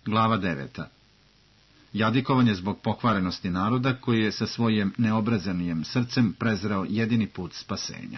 Glava 9. Jadikovanje zbog pokvarenosti naroda koji je sa svojim neobrazanijem srcem prezreo jedini put spasenja.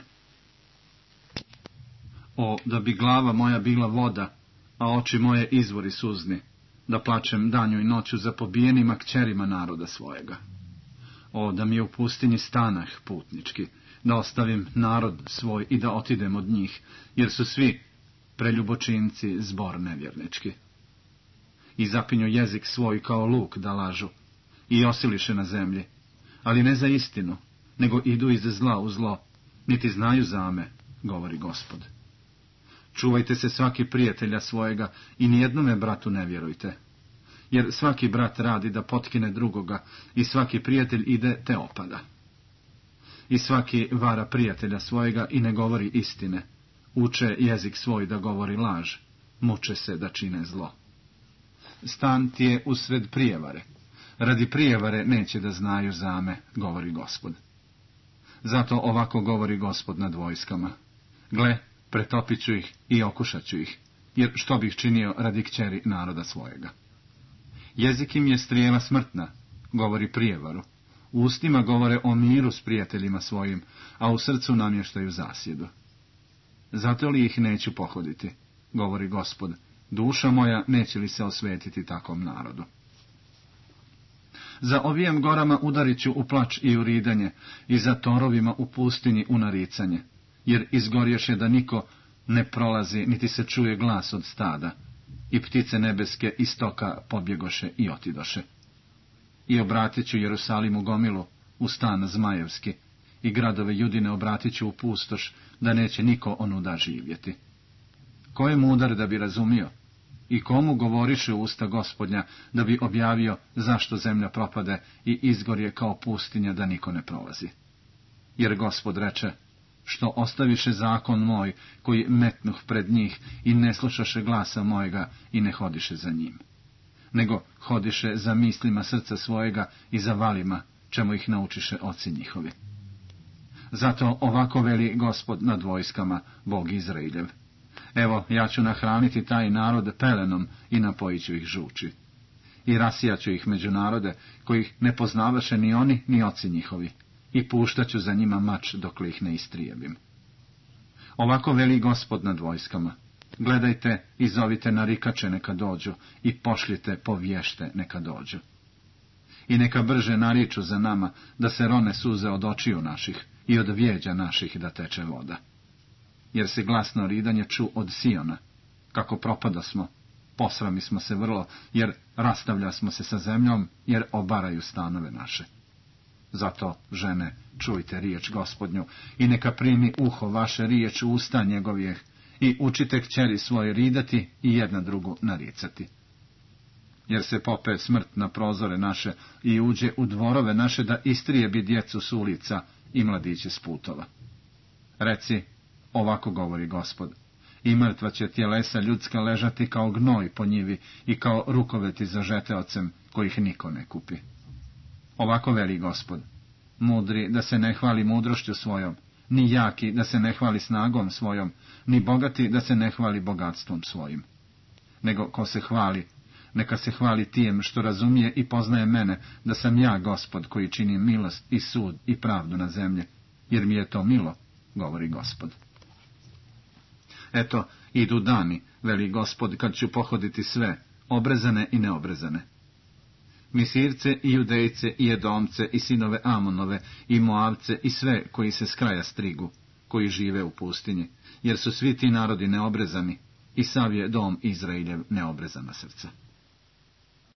O, da bi glava moja bila voda, a oči moje izvori suzni, da plačem danju i noću za pobijenima kćerima naroda svojega. O, da mi je u pustinji stanah putnički, da ostavim narod svoj i da otidem od njih, jer su svi preljubočinci zbor nevjernički. I zapinju jezik svoj kao luk da lažu, i osiliše na zemlji, ali ne za istinu, nego idu iz zla u zlo, niti znaju za me, govori Gospod. Čuvajte se svaki prijatelja svojega i nijednome bratu ne vjerujte, jer svaki brat radi da potkine drugoga i svaki prijatelj ide te opada. I svaki vara prijatelja svojega i ne govori istine, uče jezik svoj da govori laž, muče se da čine zlo. Stan ti je usred prijevare, radi prijevare neće da znaju za me, govori Gospod. Zato ovako govori Gospod nad vojskama. Gle, pretopit ću ih i okušat ću ih, jer što bih činio radi kćeri naroda svojega. Jezik im je strijela smrtna, govori prijevaru. U ustima govore o miru s prijateljima svojim, a u srcu namještaju zasjedu. Zato li ih neću pohoditi, govori Gospod, duša moja neće li se osvetiti takvom narodu. Za ovijem gorama udarit ću u plač i u ridanje, i za torovima u pustinji u naricanje, jer izgorješe da niko ne prolazi, niti se čuje glas od stada, i ptice nebeske iz toka pobjegoše i otidoše. I obratit ću Jerusalimu gomilu u stan zmajevski, i gradove Judine obratit ću u pustoš, da neće niko onuda živjeti. Ko je mudar da bi razumio? I komu govoriše usta Gospodnja da bi objavio zašto zemlja propade i izgorje kao pustinja da niko ne prolazi? Jer Gospod reče, što ostaviše zakon moj koji metnuh pred njih i ne slušaše glasa mojega i ne hodiše za njim, nego hodiše za mislima srca svojega i za valima, čemu ih naučiše oci njihovi. Zato ovako veli Gospod nad vojskama, Bog Izrailjev. Evo, ja ću nahraniti taj narod pelenom i napojit ću ih žuči. I rasijaću ih među narode, kojih ne poznavaše ni oni, ni oci njihovi, i puštaću za njima mač dokle ih ne istrijebim. Ovako veli Gospod nad vojskama. Gledajte i zovite narikače neka dođu, i pošljite povješte neka dođu. I neka brže nariču za nama, da se rone suze od očiju naših, i od vjeđa naših da teče voda. Jer se glasno ridanje ču od Siona, kako propadosmo, posrami smo se vrlo, jer rastavlja smo se sa zemljom, jer obaraju stanove naše. Zato, žene, čujte riječ Gospodnju, i neka primi uho vaše riječ u usta njegovih, i učite kćeri svoje ridati i jedna drugu naricati. Jer se pope smrt na prozore naše i uđe u dvorove naše da istrijebi djecu s ulica i mladiće s putova. Reci, ovako govori Gospod, i mrtva će tjelesa ljudska ležati kao gnoj po njivi i kao rukoveti za žeteocem kojih niko ne kupi. Ovako veli Gospod, mudri da se ne hvali mudrošću svojom, ni jaki da se ne hvali snagom svojom, ni bogati da se ne hvali bogatstvom svojim. Nego ko se hvali, neka se hvali tijem što razumije i poznaje mene, da sam ja Gospod koji čini milost i sud i pravdu na zemlji, jer mi je to milo, govori Gospod. Eto, idu dani, veli Gospod, kad ću pohoditi sve, obrezane i neobrezane. Misirce i Judejce i Edomce i sinove Amonove i Moavce i sve koji se s kraja strigu, koji žive u pustinji, jer su svi ti narodi neobrezani i sav je dom Izrailjev neobrezana srca.